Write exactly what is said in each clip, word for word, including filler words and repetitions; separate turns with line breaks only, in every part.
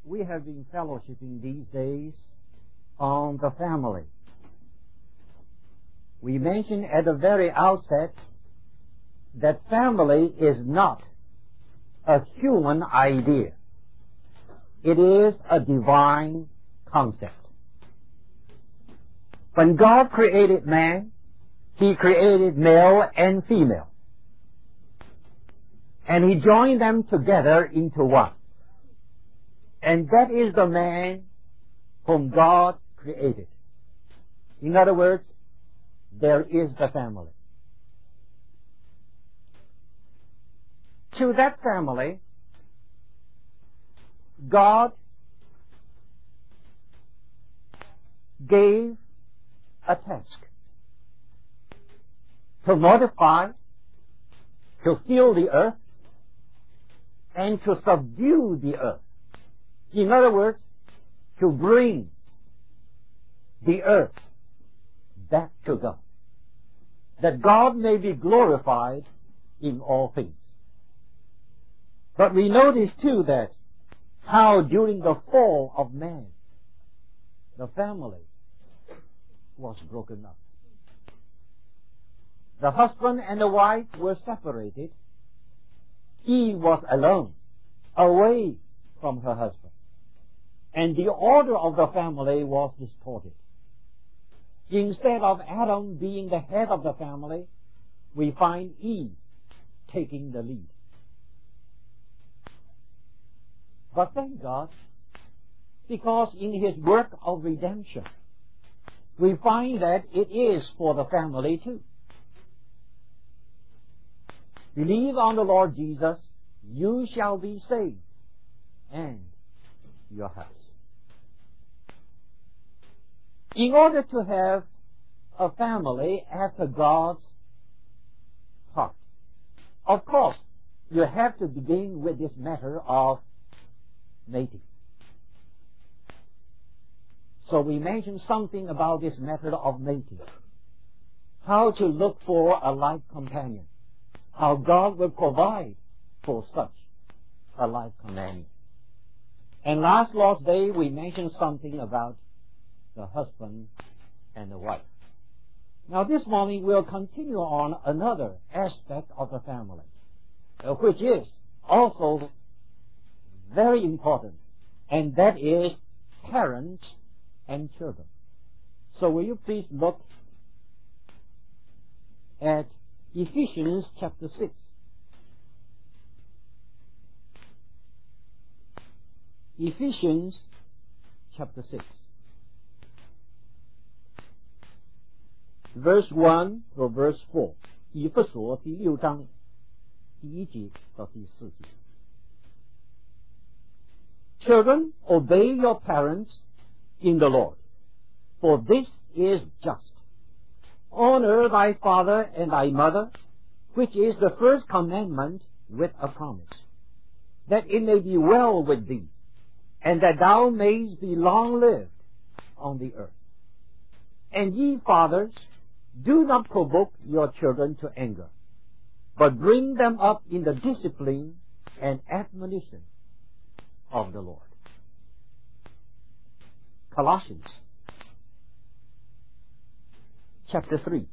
we have been fellowshipping these days on the family. We mentioned at the very outset that family is not a human idea. It is a divine concept. When God created man, He created male and female. And He joined them together into one. And that is the man whom God created. In other words, there is the family. To that family, God gave a task to multiply, to fill the earth, and to subdue the earth. In other words, to bring the earth back to God, that God may be glorified in all things. But we notice too that how during the fall of man, the family was broken up. The husband and the wife were separated. He was alone, away from her husband. And the order of the family was distorted. Instead of Adam being the head of the family, we find Eve taking the lead. But thank God, because in His work of redemption, we find that it is for the family too. Believe on the Lord Jesus, you shall be saved, and your house. In order to have a family after God's heart, of course, you have to begin with this matter of mating. So we mentioned something about this method of mating. How to look for a life companion. How God will provide for such a life companion. And last Lord's Day we mentioned something about the husband and the wife. Now this morning we'll continue on another aspect of the family, uh, which is also very important, and that is parents and children. So will you please look at Ephesians chapter six. Ephesians chapter six. Verse one or verse four. 以弗所第六章第一节到第四节。Children, obey your parents in the Lord, for this is just. Honor thy father and thy mother, which is the first commandment with a promise, that it may be well with thee, and that thou mayest be long-lived on the earth. And ye fathers, do not provoke your children to anger, but bring them up in the discipline and admonition of the Lord. Colossians chapter three,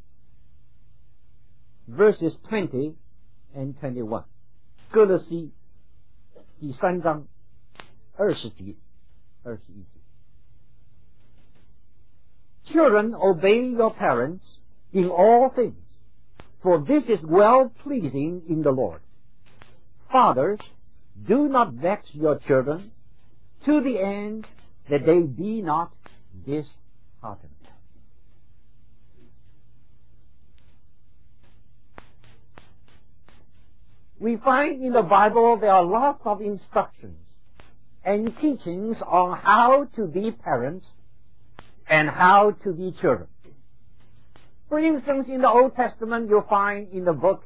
verses twenty and twenty-one. 哥勒西第三章二十节、二十一节。Children, obey your parents in all things, for this is well-pleasing in the Lord. Fathers, do not vex your children, to the end that they be not disheartened. We find in the Bible there are lots of instructions and teachings on how to be parents and how to be children. For instance, in the Old Testament, you'll find in the book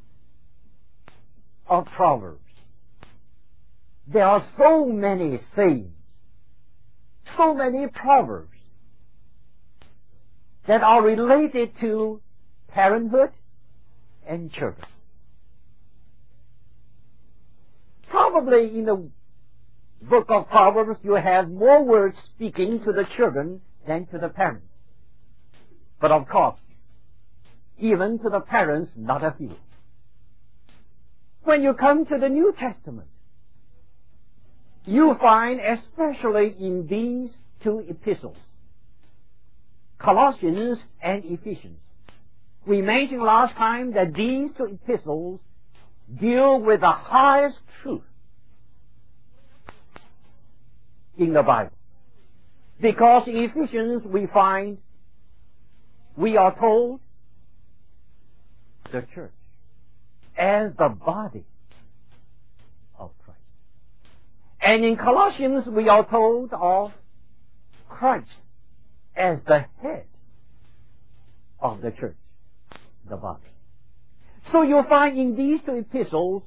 of Proverbs, there are so many sayings, so many proverbs that are related to parenthood and children. Probably in the book of Proverbs, you have more words speaking to the children than to the parents. But of course, even to the parents, not a few. When you come to the New Testament, you find, especially in these two epistles, Colossians and Ephesians. We mentioned last time that these two epistles deal with the highest truth in the Bible. Because in Ephesians we find, we are told, the church as the body of Christ. And in Colossians we are told of Christ as the head of the church, the body. So you'll find in these two epistles,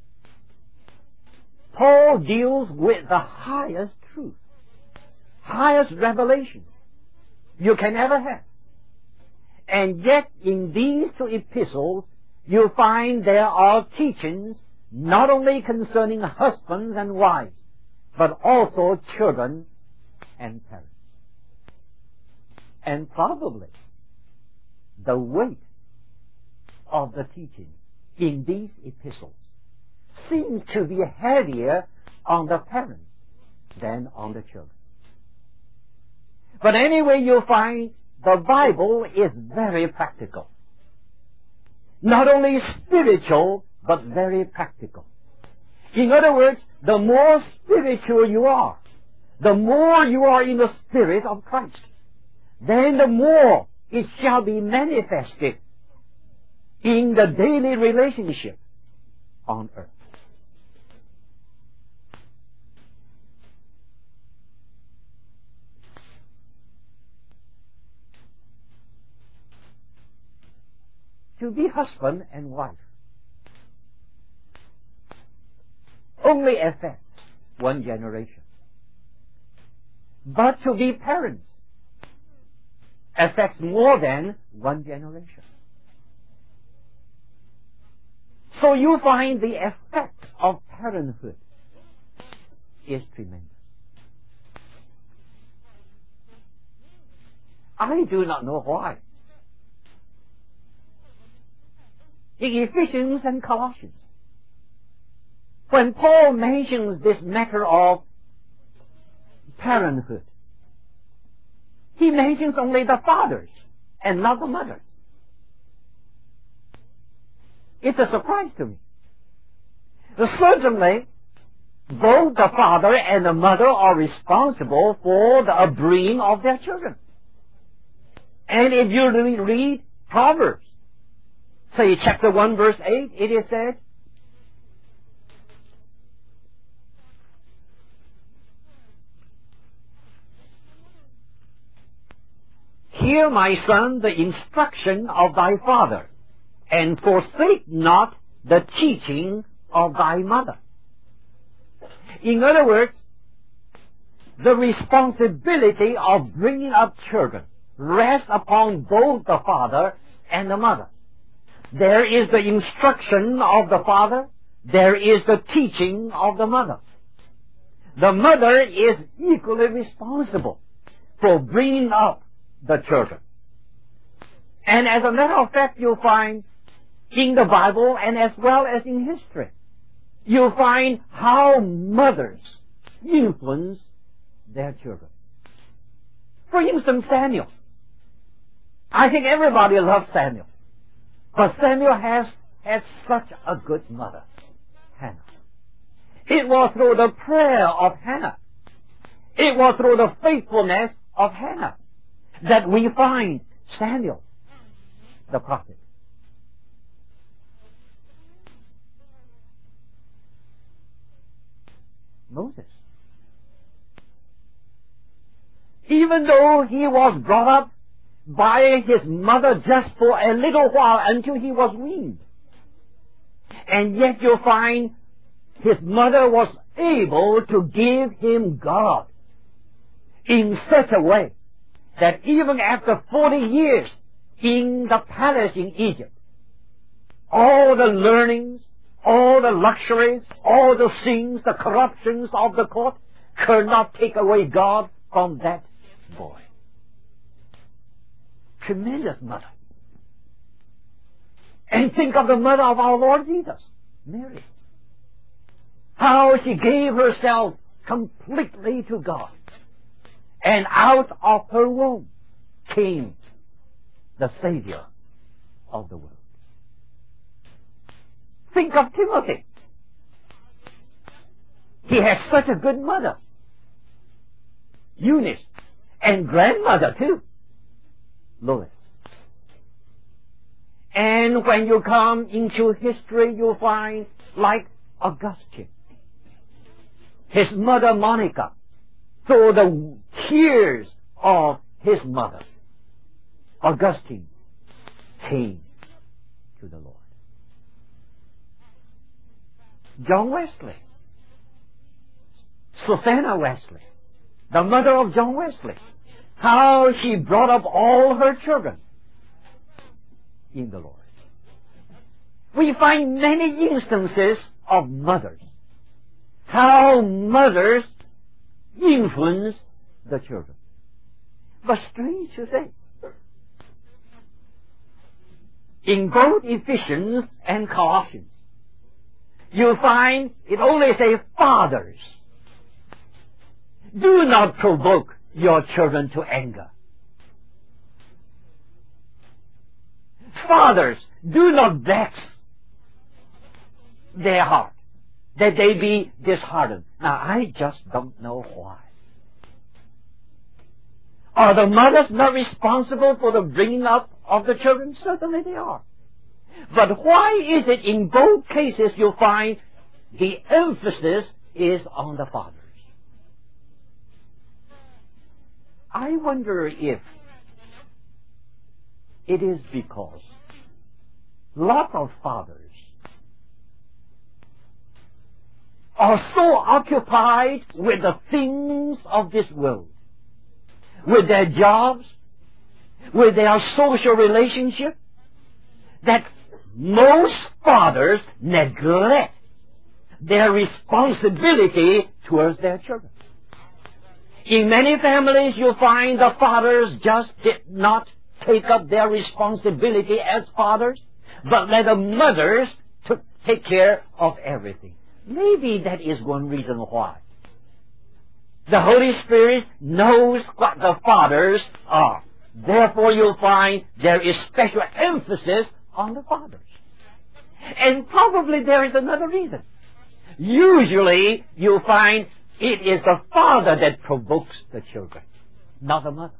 Paul deals with the highest truth, highest revelation you can ever have. And yet in these two epistles, you'll find there are teachings not only concerning husbands and wives, but also children and parents. And probably the weight of the teaching in these epistles seems to be heavier on the parents than on the children. But anyway, you'll find the Bible is very practical. Not only spiritual, but very practical. In other words, the more spiritual you are, the more you are in the Spirit of Christ, then the more it shall be manifested in the daily relationship on earth. To be husband and wife only affects one generation. But to be parents affects more than one generation. So you find the effect of parenthood is tremendous. I do not know why. In Ephesians and Colossians, when Paul mentions this matter of parenthood, he mentions only the fathers and not the mothers. It's a surprise to me. Certainly, both the father and the mother are responsible for the upbringing of their children. And if you read Proverbs, say chapter one verse eight, it is said, "Hear, my son, the instruction of thy father, and forsake not the teaching of thy mother." In other words, the responsibility of bringing up children rests upon both the father and the mother. There is the instruction of the father, there is the teaching of the mother. The mother is equally responsible for bringing up the children. And as a matter of fact, you'll find in the Bible and as well as in history, you'll find how mothers influence their children. For instance, Samuel. I think everybody loves Samuel. But Samuel has had such a good mother, Hannah. It was through the prayer of Hannah, it was through the faithfulness of Hannah that we find Samuel, the prophet. Moses. Even though he was brought up by his mother just for a little while until he was weaned, and yet you'll find his mother was able to give him God in such a way that even after forty years in the palace in Egypt, all the learnings, all the luxuries, all the sins, the corruptions of the court, could not take away God from that boy. Tremendous mother. And think of the mother of our Lord Jesus, Mary. How she gave herself completely to God. And out of her womb came the Savior of the world. Think of Timothy. He has such a good mother, Eunice, and grandmother too, Lois. And when you come into history, you'll find like Augustine, his mother Monica, through the tears of his mother, Augustine came to the Lord. John Wesley, Susanna Wesley, the mother of John Wesley, how she brought up all her children in the Lord. We find many instances of mothers, how mothers influence the children. But strange to say, in both Ephesians and Colossians, you'll find it only says, fathers, do not provoke your children to anger. Fathers, do not vex their heart, that they be disheartened. Now, I just don't know why. Are the mothers not responsible for the bringing up of the children? Certainly they are. But why is it in both cases you'll find the emphasis is on the fathers? I wonder if it is because lots of fathers are so occupied with the things of this world, with their jobs, with their social relationship, that most fathers neglect their responsibility towards their children. In many families, you'll find the fathers just did not take up their responsibility as fathers, but let the mothers to take care of everything. Maybe that is one reason why. The Holy Spirit knows what the fathers are. Therefore, you'll find there is special emphasis on the fathers. And probably there is another reason. Usually, you'll find it is the father that provokes the children, not the mother.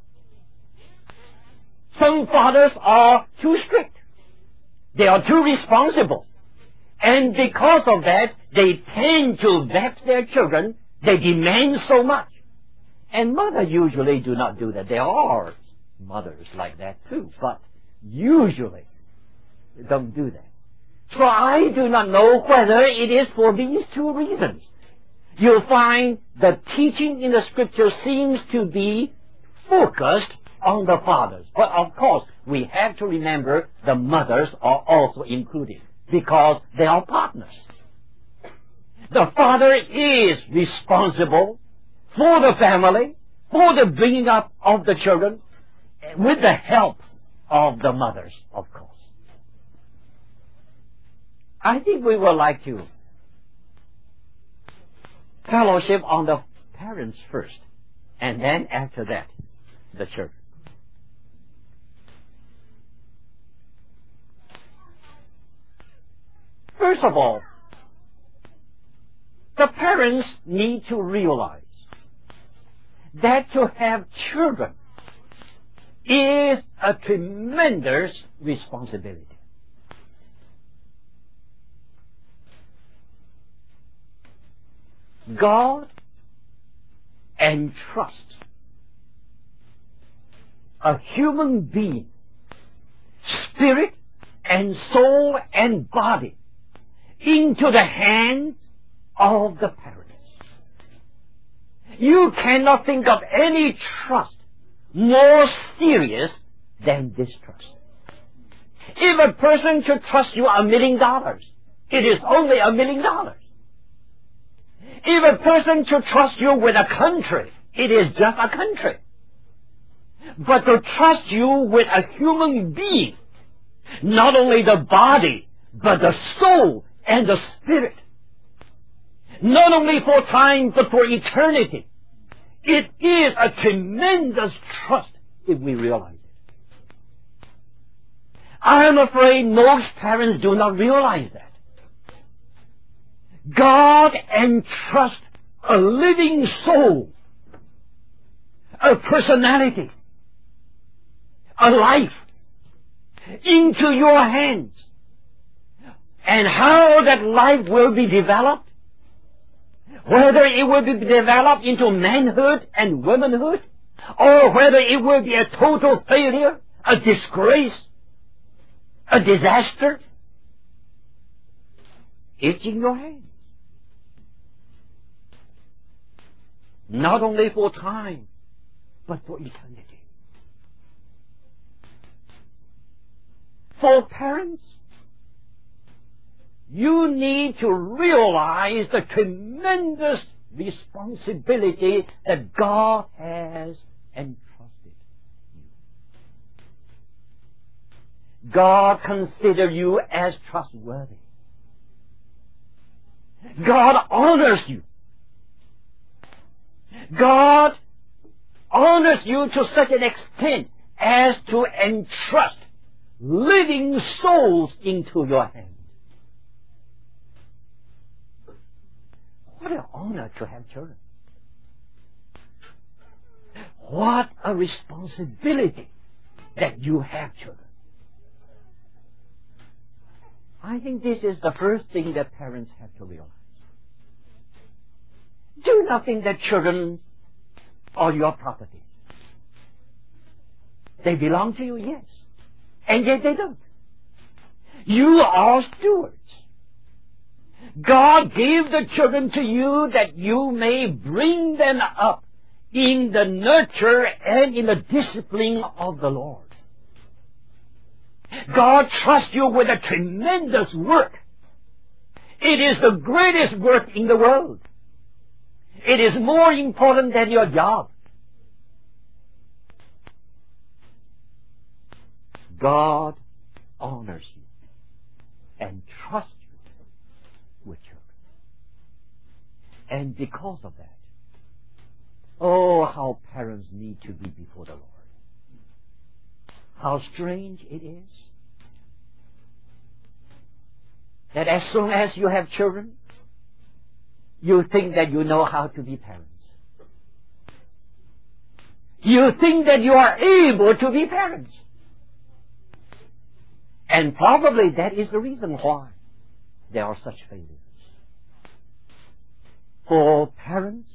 Some fathers are too strict. They are too responsible. And because of that, they tend to vex their children. They demand so much. And mothers usually do not do that. There are mothers like that too, but usually they don't do that. So I do not know whether it is for these two reasons. You'll find the teaching in the Scripture seems to be focused on the fathers. But of course, we have to remember the mothers are also included because they are partners. The father is responsible for the family, for the bringing up of the children, with the help of the mothers, of course. I think we would like to fellowship on the parents first, and then after that, the children. First of all, the parents need to realize that to have children is a tremendous responsibility. God entrusts a human being, spirit and soul and body, into the hands of the parents. You cannot think of any trust more serious than this trust. If a person should trust you a million dollars, it is only a million dollars. If a person should trust you with a country, it is just a country. But to trust you with a human being, not only the body, but the soul and the spirit, not only for time, but for eternity, it is a tremendous trust if we realize it. I'm afraid most parents do not realize that. God entrusts a living soul, a personality, a life into your hands. And how that life will be developed, whether it will be developed into manhood and womanhood, or whether it will be a total failure, a disgrace, a disaster, it's in your hands. Not only for time, but for eternity. For parents, you need to realize the tremendous responsibility that God has entrusted you. God considers you as trustworthy. God honors you. God honors you to such an extent as to entrust living souls into your hands. What an honor to have children. What a responsibility that you have children. I think this is the first thing that parents have to realize. Do not think that children are your property. They belong to you, yes. And yet they don't. You are stewards. God gave the children to you that you may bring them up in the nurture and in the discipline of the Lord. God trusts you with a tremendous work. It is the greatest work in the world. It is more important than your job. God honors you and trusts you with children. And because of that, oh, how parents need to be before the Lord. How strange it is that as soon as you have children, you think that you know how to be parents. You think that you are able to be parents. And probably that is the reason why there are such failures. For parents,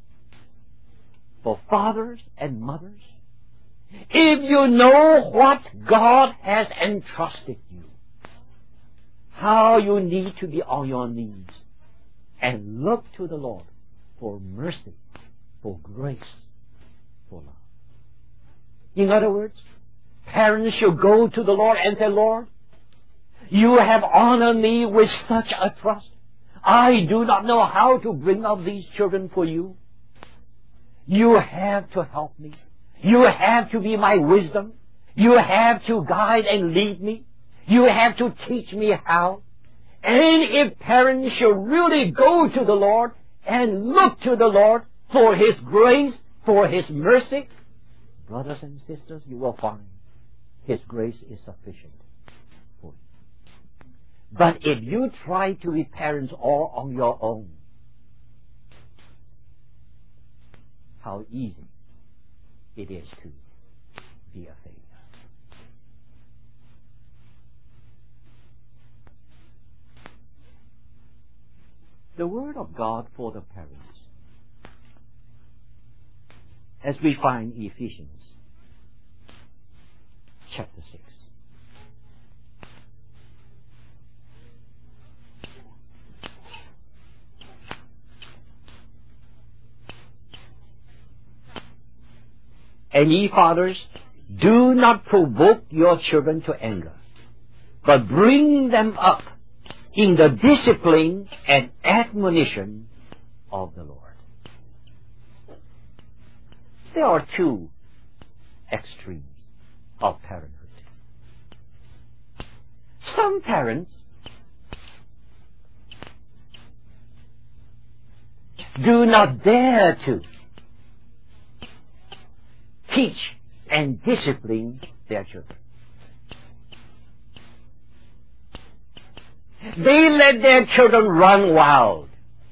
for fathers and mothers, if you know what God has entrusted you, how you need to be on your knees and look to the Lord for mercy, for grace, for love. In other words, parents should go to the Lord and say, Lord, you have honored me with such a trust. I do not know how to bring up these children for you. You have to help me. You have to be my wisdom. You have to guide and lead me. You have to teach me how. And if parents should really go to the Lord and look to the Lord for His grace, for His mercy, brothers and sisters, you will find His grace is sufficient for you. But if you try to be parents all on your own, how easy it is to be a failure. The Word of God for the parents, as we find in Ephesians chapter six. And ye fathers, do not provoke your children to anger, but bring them up in the discipline and admonition of the Lord. There are two extremes of parenthood. Some parents do not dare to teach and discipline their children. They let their children run wild.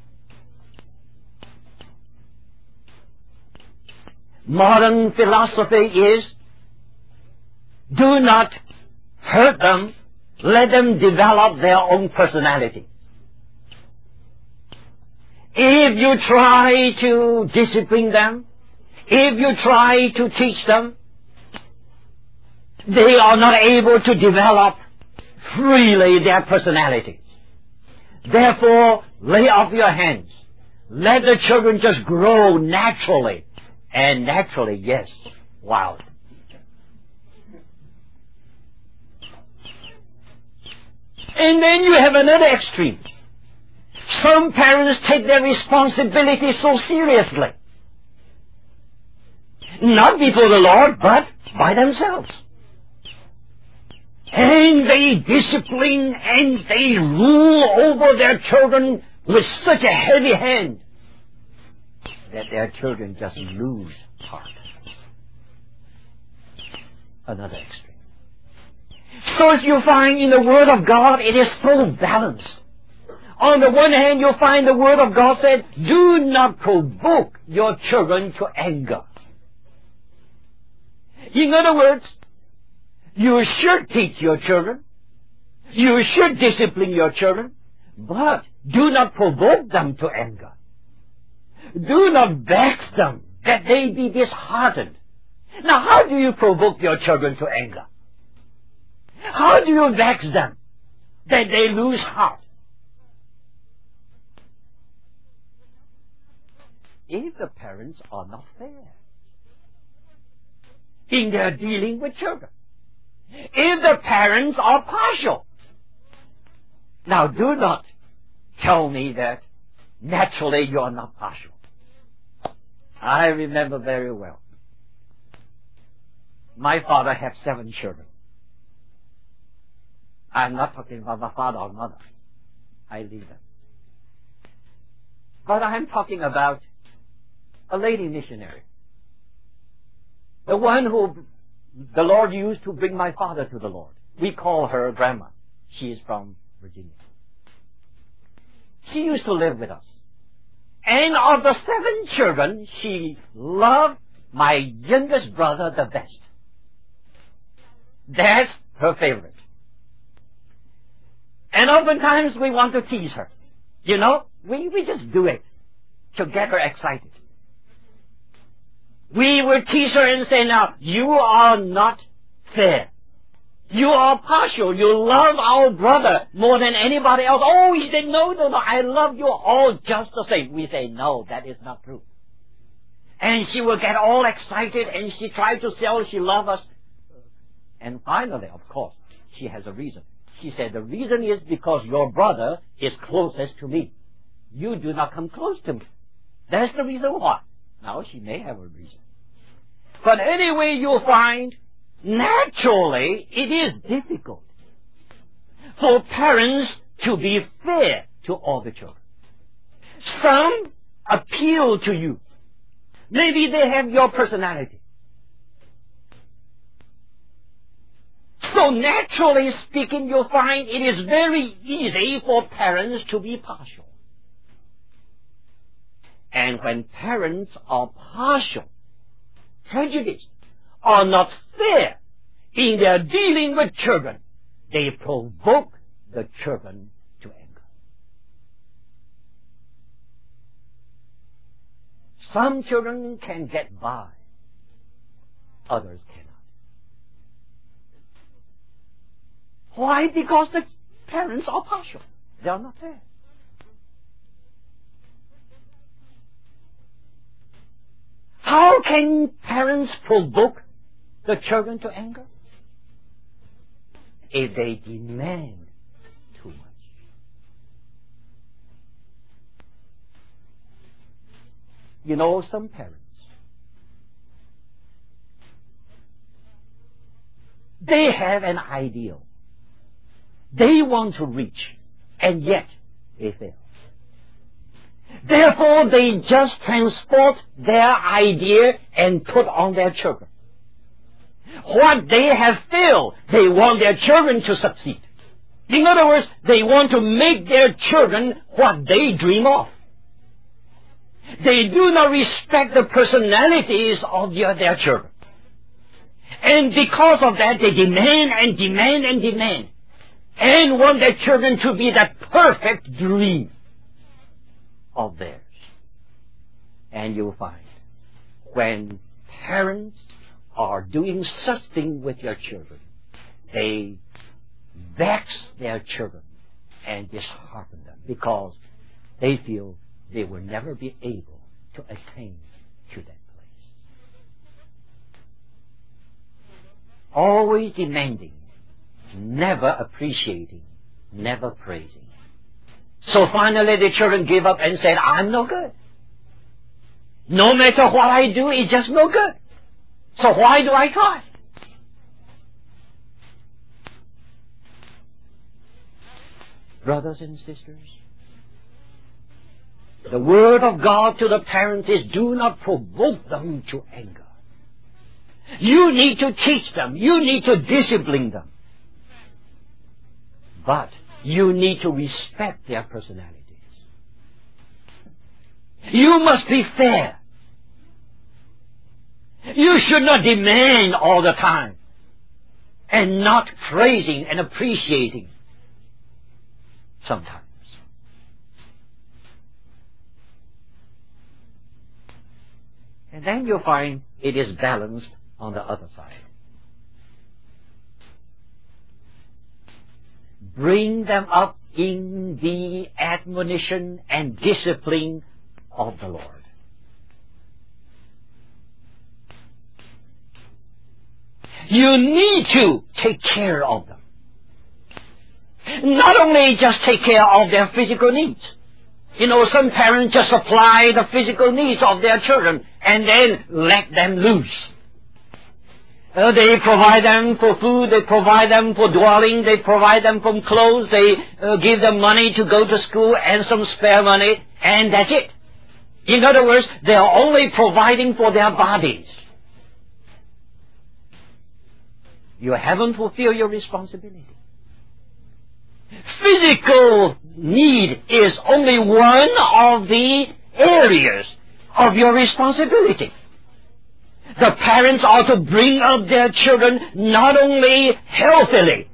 Modern philosophy is, do not hurt them, let them develop their own personality. If you try to discipline them, if you try to teach them, they are not able to develop freely their personalities. Therefore, lay off your hands. Let the children just grow naturally. And naturally, yes, wild. And then you have another extreme. Some parents take their responsibility so seriously. Not before the Lord, but by themselves. And they discipline and they rule over their children with such a heavy hand that their children just lose heart. Another extreme. So as you find in the Word of God, it is so balanced. On the one hand, you'll find the Word of God said, do not provoke your children to anger. In other words, you should teach your children, you should discipline your children, but do not provoke them to anger. Do not vex them, that they be disheartened. Now, how do you provoke your children to anger? How do you vex them, that they lose heart? If the parents are not fair in their dealing with children, if the parents are partial. Now, do not tell me that naturally you are not partial. I remember very well. My father had seven children. I'm not talking about my father or mother. I leave them. But I'm talking about a lady missionary. The one who the Lord used to bring my father to the Lord. We call her Grandma. She is from Virginia. She used to live with us. And of the seven children, she loved my youngest brother the best. That's her favorite. And oftentimes we want to tease her. You know, we, we just do it to get her excited. We will tease her and say, now, you are not fair. You are partial. You love our brother more than anybody else. Oh, he said, no, no, no, I love you all just the same. We say, no, that is not true. And she will get all excited and she tries to tell she loves us. And finally, of course, she has a reason. She said, the reason is because your brother is closest to me. You do not come close to me. That's the reason why. Now, she may have a reason. But anyway, you'll find, naturally, it is difficult for parents to be fair to all the children. Some appeal to you. Maybe they have your personality. So naturally speaking, you'll find it is very easy for parents to be partial. And when parents are partial, prejudiced, are not fair in their dealing with children, they provoke the children to anger. Some children can get by, others cannot. Why? Because the parents are partial. They are not fair. How can parents provoke the children to anger? If they demand too much. You know, some parents, they have an ideal they want to reach, and yet they fail. Therefore, they just transport their idea and put on their children. What they have failed, they want their children to succeed. In other words, they want to make their children what they dream of. They do not respect the personalities of their, their children. And because of that, they demand and demand and demand, and want their children to be that perfect dream of theirs. And you'll find, when parents are doing such thing with their children, they vex their children and dishearten them, because they feel they will never be able to attain to that place. Always demanding, never appreciating, never praising. So finally the children give up and said, I'm no good. No matter what I do, it's just no good. So why do I try? Brothers and sisters, the word of God to the parents is, do not provoke them to anger. You need to teach them. You need to discipline them. But you need to respect their personalities. You must be fair. You should not demand all the time and not praising and appreciating sometimes. And then you'll find it is balanced on the other side. Bring them up in the admonition and discipline of the Lord. You need to take care of them. Not only just take care of their physical needs. You know, some parents just supply the physical needs of their children and then let them loose. Uh, they provide them for food, they provide them for dwelling, they provide them for clothes, they uh, give them money to go to school and some spare money, and that's it. In other words, they are only providing for their bodies. You haven't fulfilled your responsibility. Physical need is only one of the areas of your responsibility. The parents are to bring up their children not only healthily,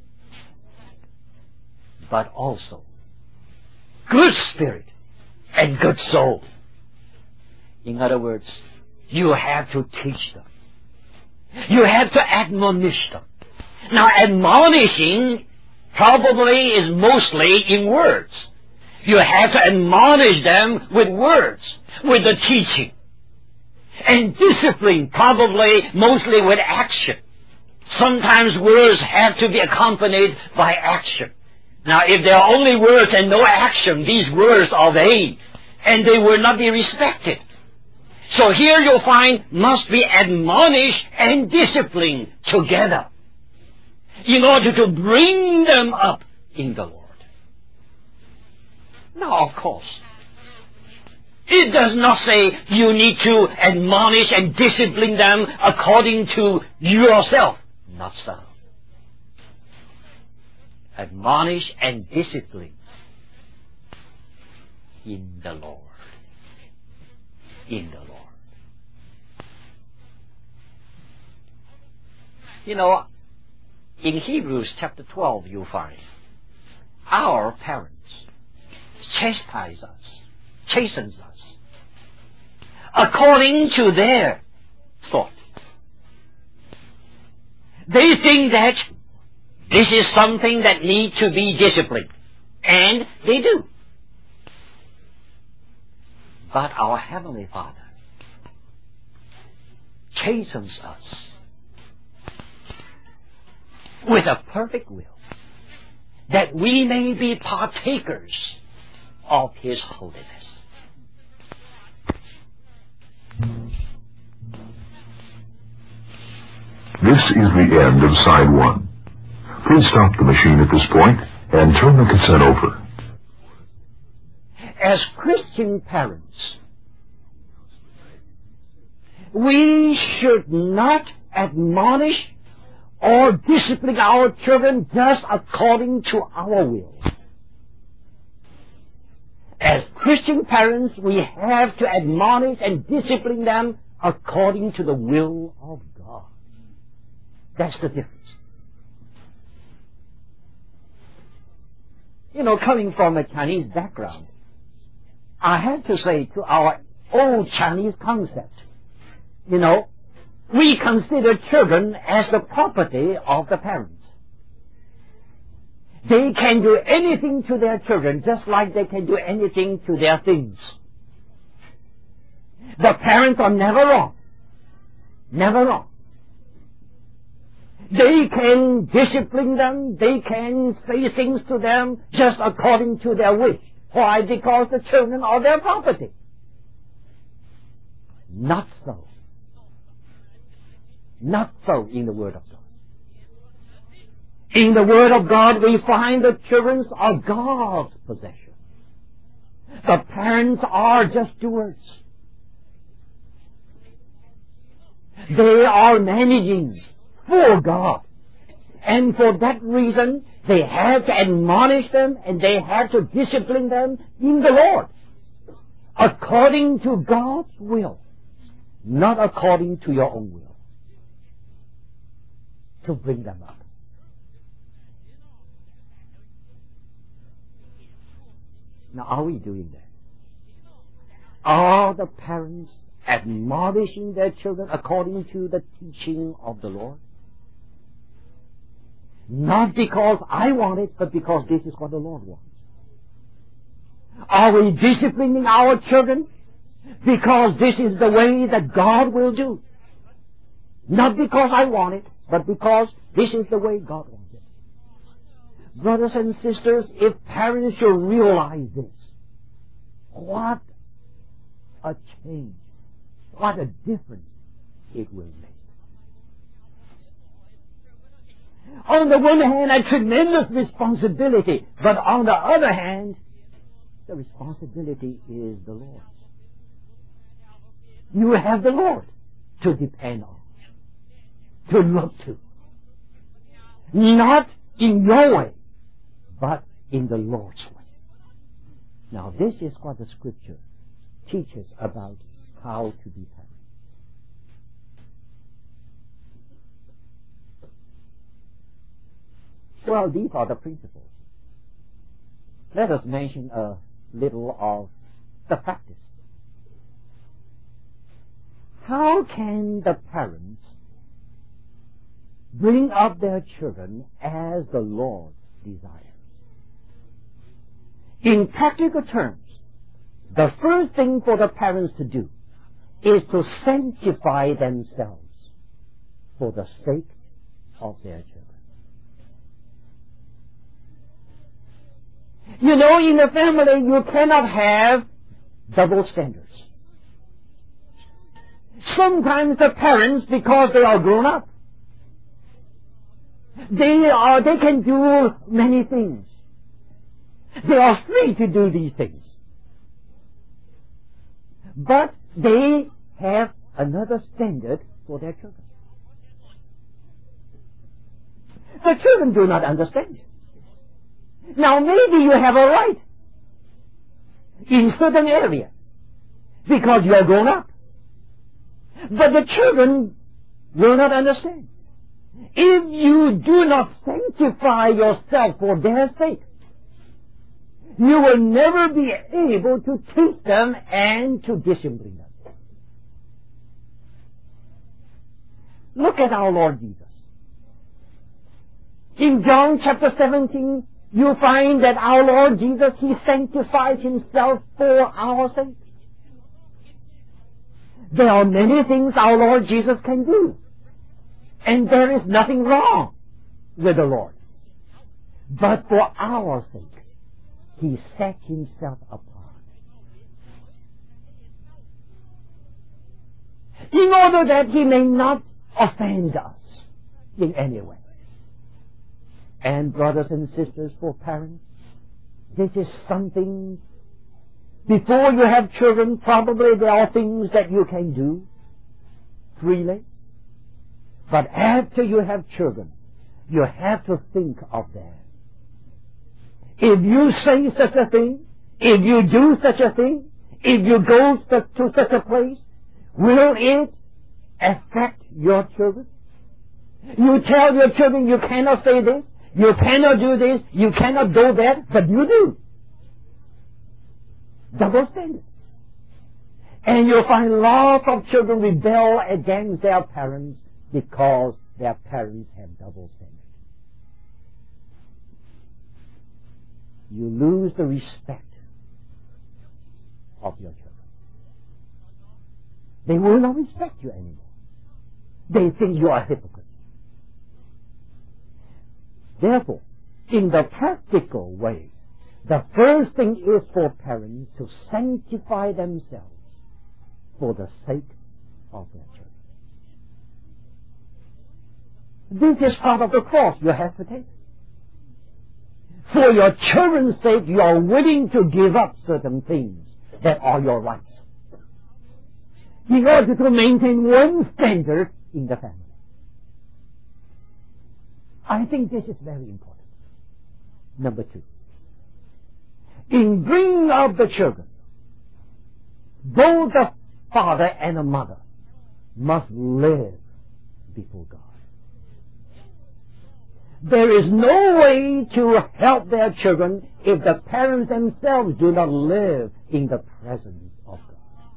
but also good spirit and good soul. In other words, you have to teach them. You have to admonish them. Now, admonishing probably is mostly in words. You have to admonish them with words, with the teaching. And discipline probably mostly with action. Sometimes words have to be accompanied by action. Now, if there are only words and no action, these words are vain, and they will not be respected. So here you'll find must be admonished and disciplined together in order to bring them up in the Lord. Now, of course, it does not say you need to admonish and discipline them according to yourself. Not so. Admonish and discipline in the Lord. In the Lord. You know, in Hebrews chapter twelve you'll find our parents chastise us, chastens us according to their thought. They think that this is something that needs to be disciplined, and they do. But our Heavenly Father chastens us with a perfect will, that we may be partakers of His holiness.
This is the end of side one. Please stop the machine at this point and turn the cassette over.
As Christian parents, we should not admonish or discipline our children just according to our will. As Christian parents, we have to admonish and discipline them according to the will of God. That's the difference. You know, coming from a Chinese background, I have to say to our old Chinese concept, you know, we consider children as the property of the parents. They can do anything to their children just like they can do anything to their things. The parents are never wrong. Never wrong. They can discipline them. They can say things to them just according to their wish. Why? Because the children are their property. Not so. Not so in the Word of God. In the Word of God, we find the children are God's possession. The parents are just stewards. They are managing for God. And for that reason, they have to admonish them and they have to discipline them in the Lord, according to God's will, not according to your own will, to bring them up. Now, are we doing that? Are the parents admonishing their children according to the teaching of the Lord? Not because I want it, but because this is what the Lord wants. Are we disciplining our children because this is the way that God will do? Not because I want it, but because this is the way God wants it. Brothers and sisters, if parents should realize this, what a change, what a difference it will make. On the one hand, a tremendous responsibility, but on the other hand, the responsibility is the Lord's. You have the Lord to depend on, to look to. Not in your way, but in the Lord's way. Now, this is what the Scripture teaches about how to be parents. Well, these are the principles. Let us mention a little of the practice. How can the parents bring up their children as the Lord desires? In practical terms, the first thing for the parents to do is to sanctify themselves for the sake of their children. You know, in a family, you cannot have double standards. Sometimes the parents, because they are grown up, they are, they can do many things. They are free to do these things. But they have another standard for their children. The children do not understand it. Now, maybe you have a right in certain area because you are grown up. But the children will not understand. If you do not sanctify yourself for their sake, you will never be able to teach them and to discipline them. Look at our Lord Jesus. In John chapter seventeen, you find that our Lord Jesus, He sanctifies Himself for our sake. There are many things our Lord Jesus can do. And there is nothing wrong with the Lord. But for our sake, He set Himself apart. In order that He may not offend us. in any way. And brothers and sisters, for parents, this is something, before you have children, probably there are things that you can do freely. But after you have children, you have to think of that. If you say such a thing, if you do such a thing, if you go to, to such a place, will it affect your children? You tell your children you cannot say this, you cannot do this, you cannot do that, but you do. Double standard. And you'll find lots of children rebel against their parents because their parents have double standards. You lose the respect of your children. They will not respect you anymore. They think you are a hypocrite. Therefore, in the practical way, the first thing is for parents to sanctify themselves for the sake of their children. This is part of the cross you have to take. For your children's sake, you are willing to give up certain things that are your rights in order to maintain one standard in the family. I think this is very important. Number two, in bringing up the children, both the father and the mother must live before God. There is no way to help their children if the parents themselves do not live in the presence of God.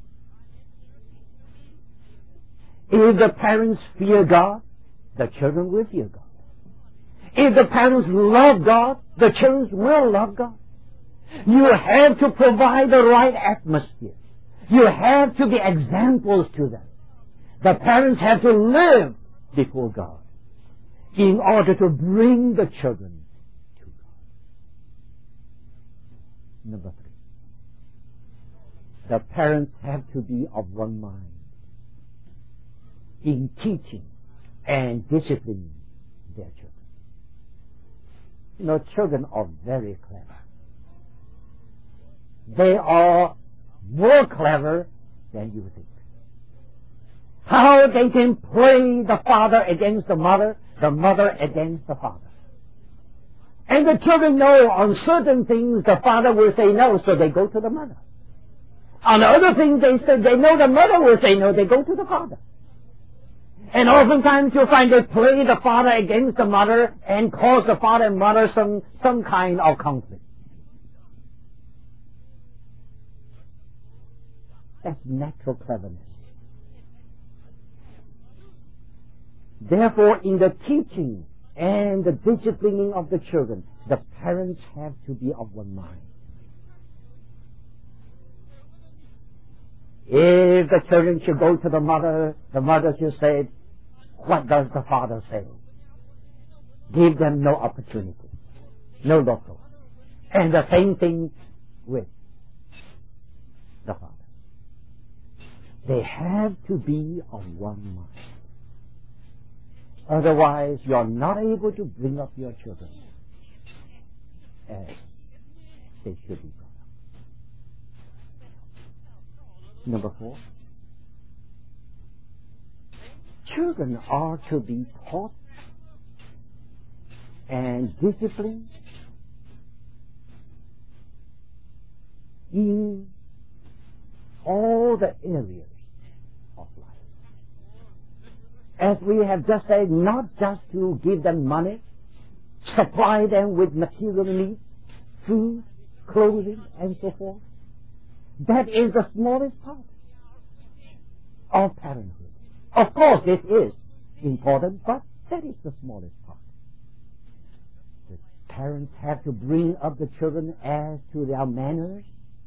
If the parents fear God, the children will fear God. If the parents love God, the children will love God. You have to provide the right atmosphere. You have to be examples to them. The parents have to live before God in order to bring the children to God. Number three, the parents have to be of one mind in teaching and disciplining their children. You know, children are very clever. They are more clever than you think. How they can play the father against the mother, the mother against the father. And the children know on certain things the father will say no, so they go to the mother. On other things they say, they know the mother will say no, they go to the father. And oftentimes you'll find they play the father against the mother and cause the father and mother some, some kind of conflict. That's natural cleverness. Therefore, in the teaching and the disciplining of the children, the parents have to be of one mind. If the children should go to the mother, the mother should say, what does the father say? Give them no opportunity, no local. And the same thing with the father. They have to be of one mind. Otherwise, you are not able to bring up your children as they should be brought up. Number four, children are to be taught and disciplined in all the areas of life. As we have just said, not just to give them money, supply them with material needs, food, clothing, and so forth. That is the smallest part of parenthood. Of course, this is important, but that is the smallest part. The parents have to bring up the children as to their manners,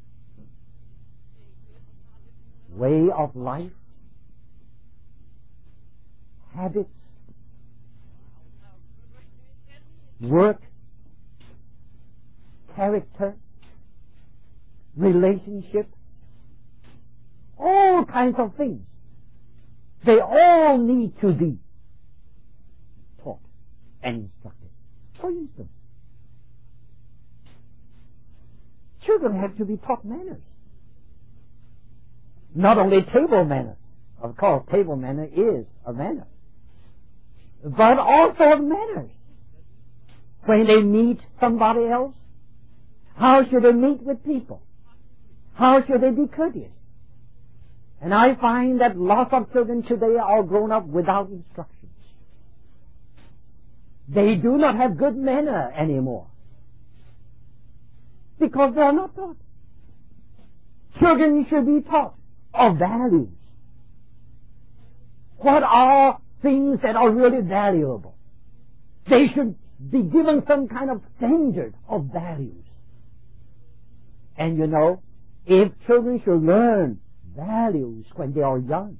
way of life, habits, work, character, relationship, all kinds of things. They all need to be and instructed. For instance, children have to be taught manners. Not only table manners. Of course, table manner is a manner. But also manners. When they meet somebody else, how should they meet with people? How should they be courteous? And I find that lots of children today are grown up without instructions. They do not have good manner anymore. Because they are not taught. Children should be taught of values. What are things that are really valuable? They should be given some kind of standard of values. And you know, if children should learn values when they are young,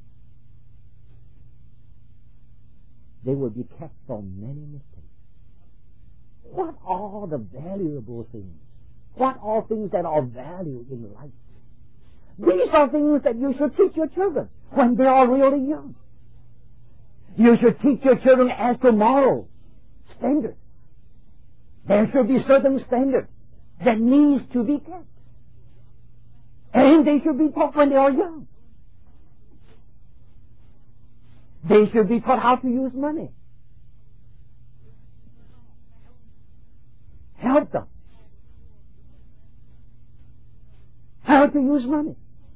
they will be kept from many mistakes. What are the valuable things? What are things that are valued in life? These are things that you should teach your children when they are really young. You should teach your children as to moral standards. There should be certain standards that needs to be kept. And they should be taught when they are young. They should be taught how to use money. Help them. How to use money.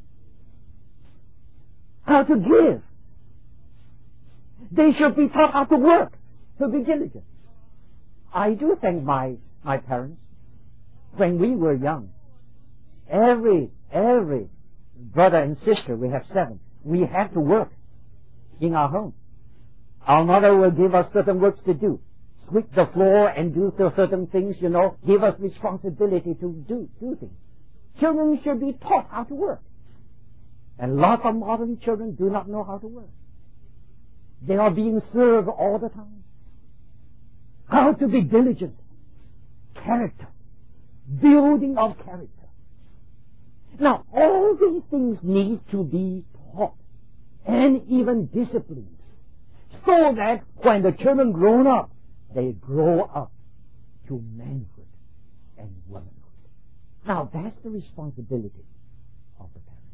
How to give. They should be taught how to work, to be diligent. I do thank my, my parents. When we were young, every, every brother and sister, we have seven, we had to work in our home. Our mother will give us certain works to do. Sweep the floor and do certain things, you know, give us responsibility to do, do things. Children should be taught how to work. And lots of modern children do not know how to work. They are being served all the time. How to be diligent. Character. Building of character. Now, all these things need to be taught and even disciplined, so that when the children grow up, they grow up to manhood and womanhood. Now, that's the responsibility of the parents.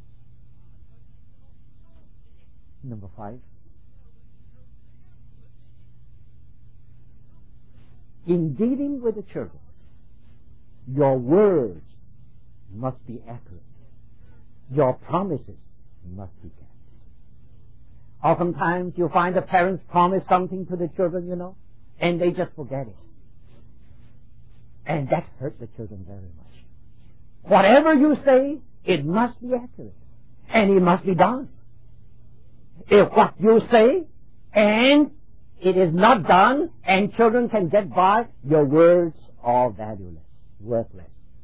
Number five. In dealing with the children, your words must be accurate. Your promises must be kept. Oftentimes you find the parents promise something to the children, you know, and they just forget it. And that hurts the children very much. Whatever you say, it must be accurate. And it must be done. If what you say and it is not done and children can get by, your words are valueless, worthless.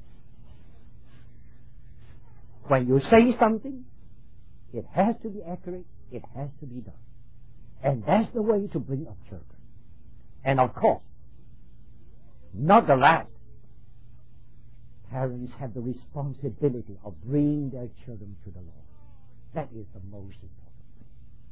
When you say something, it has to be accurate, it has to be done. And that's the way to bring up children. And of course, not the last, parents have the responsibility of bringing their children to the Lord. That is the most important thing.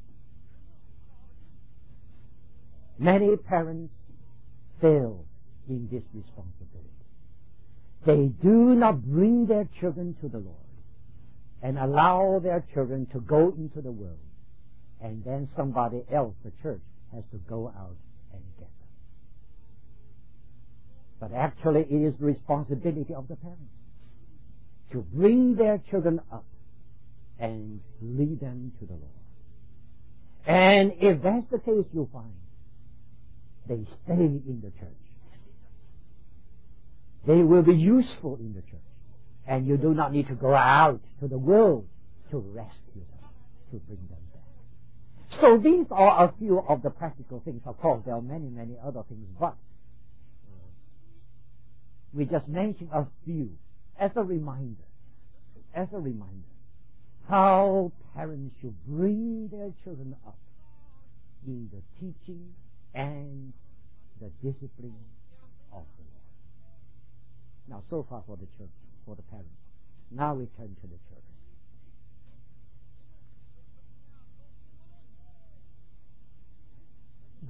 Many parents fail in this responsibility. They do not bring their children to the Lord and allow their children to go into the world, and then somebody else, the church, has to go out and get them. But actually it is the responsibility of the parents to bring their children up and lead them to the Lord. And if that's the case, you'll find they stay in the church. They will be useful in the church. And you do not need to go out to the world to rescue them, to bring them back. So these are a few of the practical things. Of course, there are many, many other things, but we just mentioned a few as a reminder, as a reminder, how parents should bring their children up in the teaching and the discipline of the Lord. Now, so far for the church, for the parents. Now we turn to the children.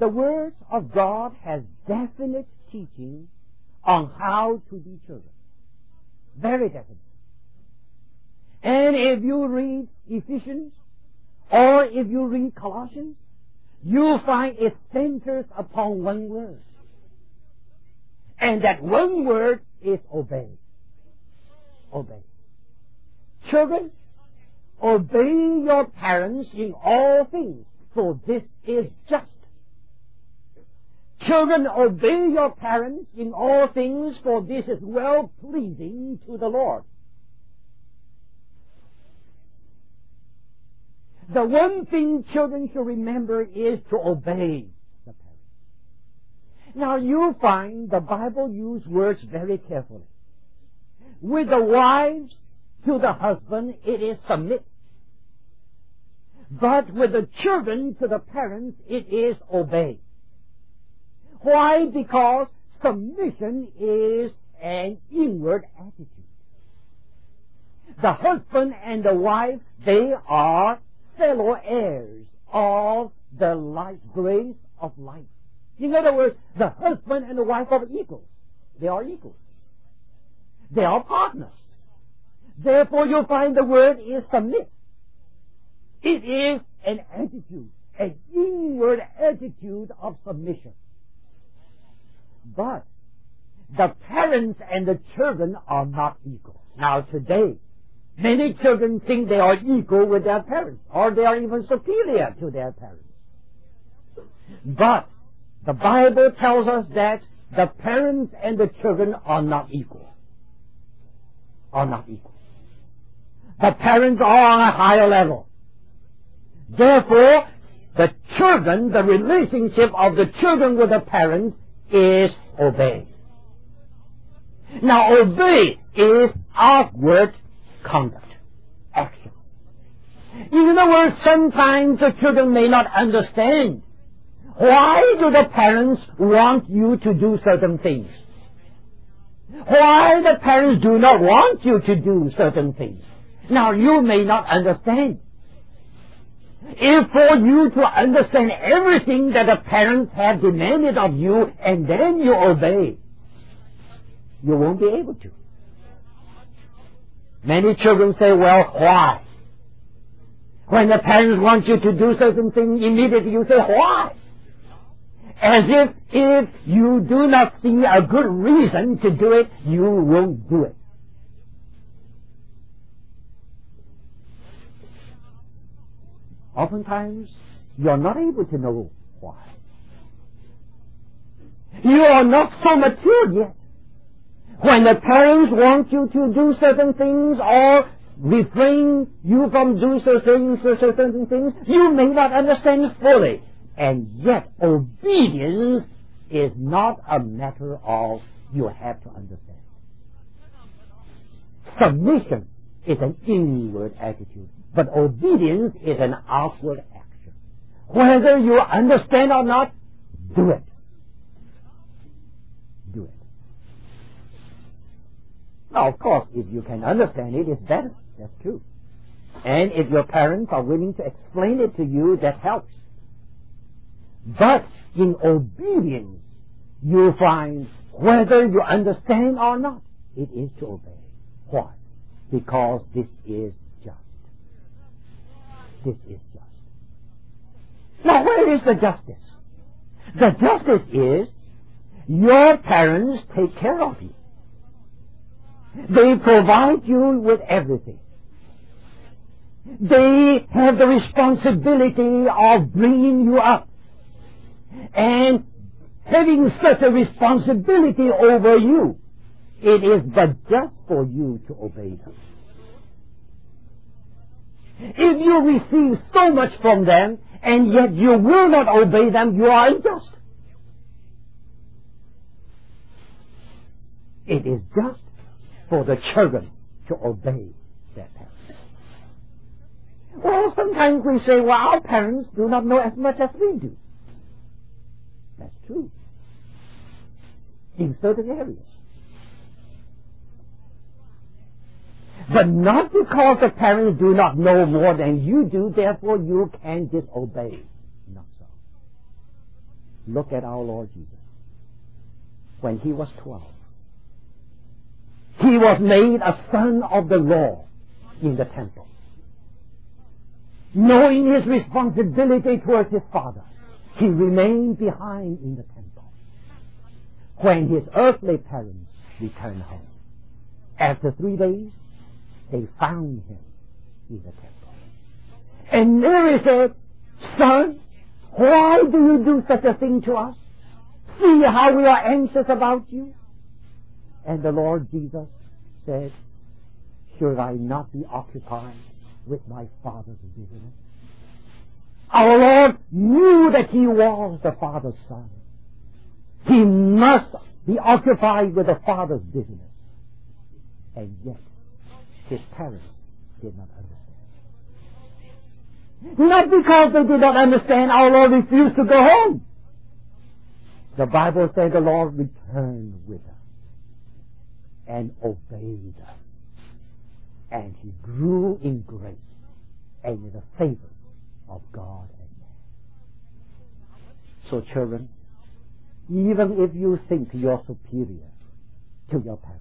the Word of God has definite teaching on how to be children. Very definite. And if you read Ephesians, or if you read Colossians, you'll find it centers upon one word. And that one word is obey. Obey. Children, obey your parents in all things, for this is just. Children, obey your parents in all things, for this is well-pleasing to the Lord. The one thing children should remember is to obey the parents. Now you find the Bible use words very carefully. With the wives to the husband, it is submit. But with the children to the parents, it is obey. Why? Because submission is an inward attitude. The husband and the wife, they are fellow heirs of the life, grace of life. In other words, the husband and the wife are equals. They are equals. They are partners. Therefore, you'll find the word is submit. It is an attitude, an inward attitude of submission. But the parents and the children are not equal. Now today, many children think they are equal with their parents, or they are even superior to their parents. But the Bible tells us that the parents and the children are not equal. Are not equal. The parents are on a higher level. Therefore, the children, the relationship of the children with the parents is obey. Now, obey is outward conduct, action. In other words, sometimes the children may not understand. Why do the parents want you to do certain things? Why the parents do not want you to do certain things? Now, you may not understand. If for you to understand everything that the parents have demanded of you and then you obey, you won't be able to. Many children say, well, why? When the parents want you to do certain things, immediately you say, why? As if if you do not see a good reason to do it, you won't do it. Oftentimes, you are not able to know why. You are not so mature yet. When the parents want you to do certain things or refrain you from doing certain, certain things, you may not understand fully. And yet, obedience is not a matter of you have to understand. Submission is an inward attitude, but obedience is an outward action. Whether you understand or not, do it. Do it. Now, of course, if you can understand it, it's better. That's true. And if your parents are willing to explain it to you, that helps. But in obedience, you find whether you understand or not, it is to obey. Why? Because this is just. This is just. Now, where is the justice? The justice is your parents take care of you. They provide you with everything. They have the responsibility of bringing you up. And having such a responsibility over you, it is but just for you to obey them. If you receive so much from them, and yet you will not obey them, you are unjust. It is just for the children to obey their parents. Well, sometimes we say, well, our parents do not know as much as we do. That's true. In certain areas. But not because the parents do not know more than you do, therefore you can disobey. Not so. Look at our Lord Jesus. When he was twelve, he was made a son of the law in the temple. Knowing his responsibility towards his Father, he remained behind in the temple. When his earthly parents returned home, after three days, they found him in the temple. And Mary said, "Son, why do you do such a thing to us? See how we are anxious about you." And the Lord Jesus said, "Should I not be occupied with my Father's business?" Our Lord knew that he was the Father's son. He must be occupied with the Father's business. And yet, his parents did not understand. Not because they did not understand, our Lord refused to go home. The Bible says the Lord returned with her and obeyed her. And he grew in grace and in the favor of God and man. So children, even if you think you're superior to your parents,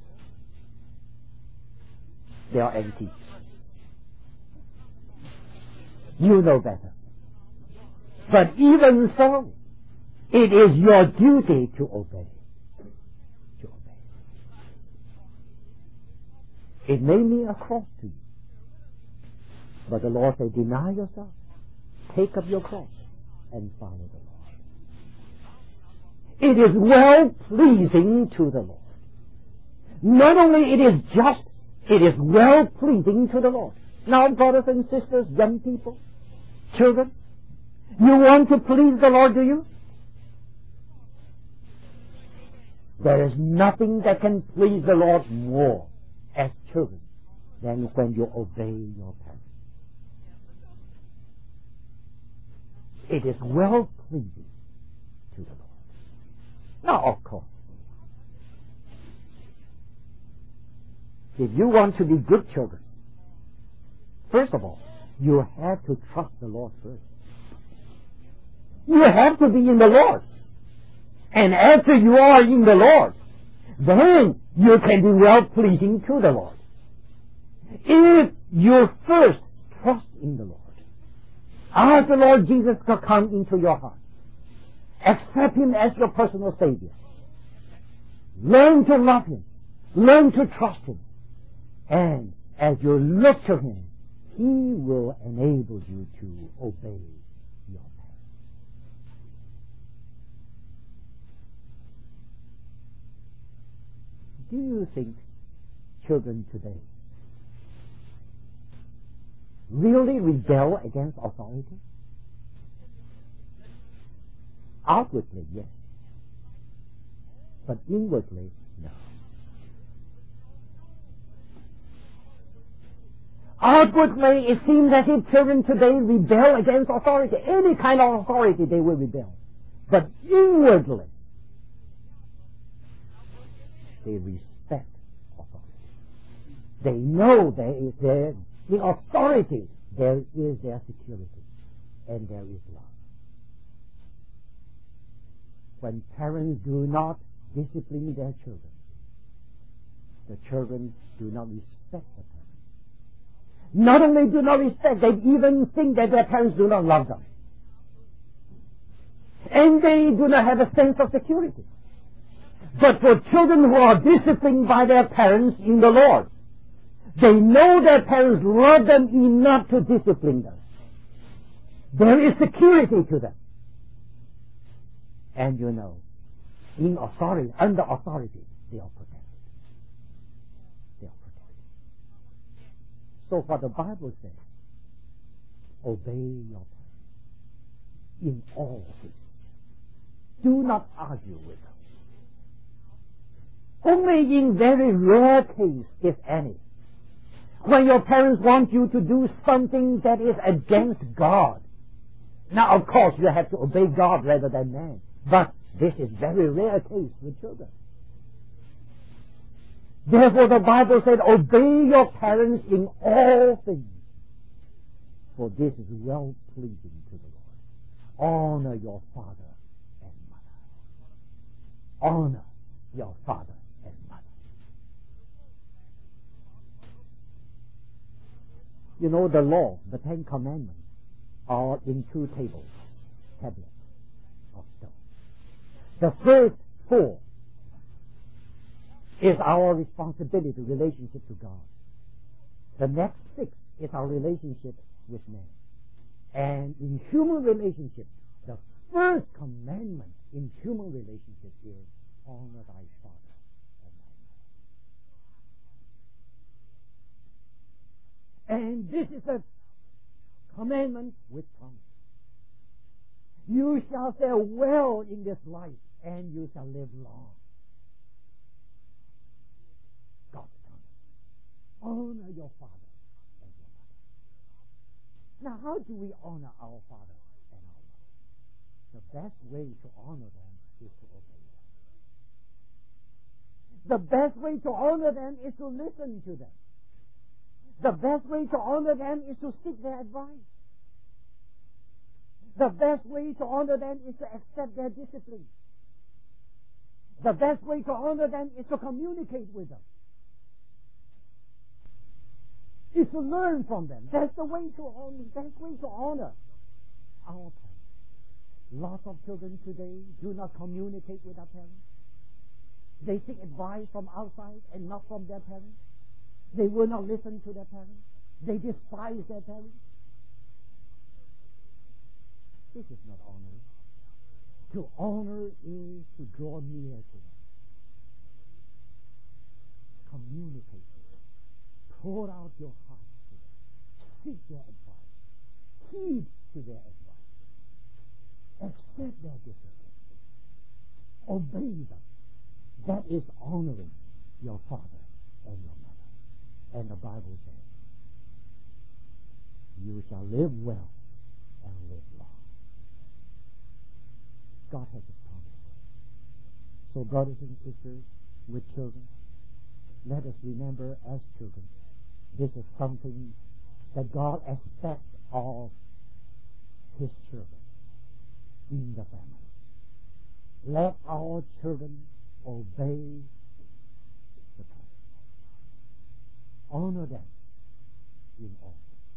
they are antiques. You know better. But even so, it is your duty to obey. To obey. It may mean a cross to you. But the Lord said, deny yourself. Take up your cross and follow the Lord. It is well pleasing to the Lord. Not only it is just, it is well pleasing to the Lord. Now, brothers and sisters, young people, children, you want to please the Lord, do you? There is nothing that can please the Lord more as children than when you obey your parents. It is well pleasing to the Lord. Now, of course, if you want to be good children, first of all, you have to trust the Lord first. You have to be in the Lord. And after you are in the Lord, then you can be well pleasing to the Lord. If you first trust in the Lord, ask the Lord Jesus to come into your heart, accept Him as your personal Savior, learn to love Him, learn to trust Him, and as you look to Him, He will enable you to obey your parents. Do you think children today really rebel against authority? Outwardly, yes. But inwardly, no. Outwardly, it seems as if children today rebel against authority. Any kind of authority, they will rebel. But inwardly, they respect authority. They know there is there, in authority, there is their security, and there is love. When parents do not discipline their children, the children do not respect the parents. Not only do not respect, they even think that their parents do not love them. And they do not have a sense of security. But for children who are disciplined by their parents in the Lord, they know their parents love them enough to discipline them. There is security to them. And you know, in authority, under authority, they are protected. They are protected. So what the Bible says, obey your parents in all things. Do not argue with them. Only in very rare case, if any, when your parents want you to do something that is against God. Now, of course, you have to obey God rather than man. But this is very rare case with children. Therefore, the Bible said, obey your parents in all things, for this is well pleasing to the Lord. Honor your father honor your father and mother. You know, the law, the Ten Commandments, are in two tables, tablets of stone. The first four is our responsibility, relationship to God. The next six is our relationship with man. And in human relationships, the first commandment in human relationship is honor thy father and thy mother. And this is a commandment with promise. You shall fare well in this life, and you shall live long. God's promise. Honor your father and your mother. Now, how do we honor our father and our mother? The best way to honor them is to obey them. The best way to honor them is to listen to them. The best way to honor them is to seek their advice. The best way to honor them is to accept their discipline. The best way to honor them is to communicate with them. Is to learn from them. That's the way to honor. Best way to honor our parents. Lots of children today do not communicate with their parents. They take advice from outside and not from their parents. They will not listen to their parents. They despise their parents. This is not honoring. To honor is to draw near to them. Communicate with them. Pour out your heart to them. Seek their advice. Heed to their advice. Accept their discipline. Obey them. That is honoring your father and your mother. And the Bible says, you shall live well and live long. God has a promise. So brothers and sisters with children, let us remember as children, this is something that God expects of His children in the family. Let our children obey the parents. Honor them in all.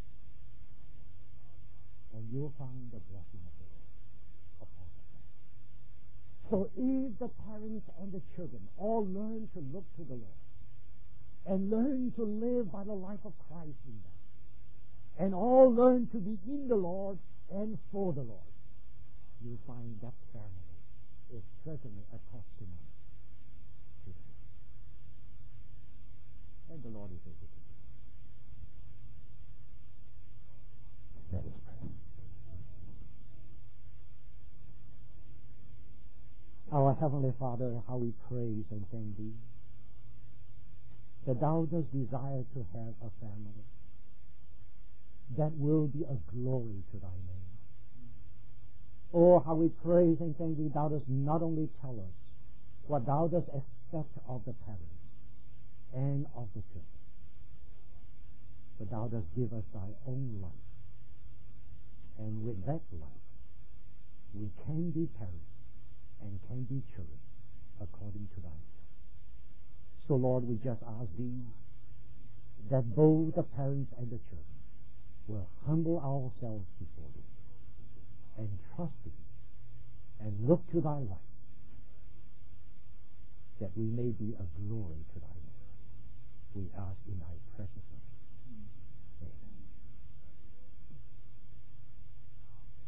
And you'll find the blessing of the Lord upon the family. So if the parents and the children all learn to look to the Lord and learn to live by the life of Christ in them, and all learn to be in the Lord and for the Lord, you'll find that family is certainly a testimony to the Lord. And the Lord is able to do it. Let us pray. Our Heavenly Father, how we praise and thank Thee that Thou dost desire to have a family that will be a glory to Thy name. Oh, how we praise and thank Thee, Thou dost not only tell us what Thou dost expect of the parents and of the children, but Thou dost give us Thy own life. And with that life, we can be parents and can be children according to Thy will. So, Lord, we just ask Thee that both the parents and the children will humble ourselves before Thee and trust Thee and look to Thy life, that we may be a glory to Thy name. We ask in Thy precious name.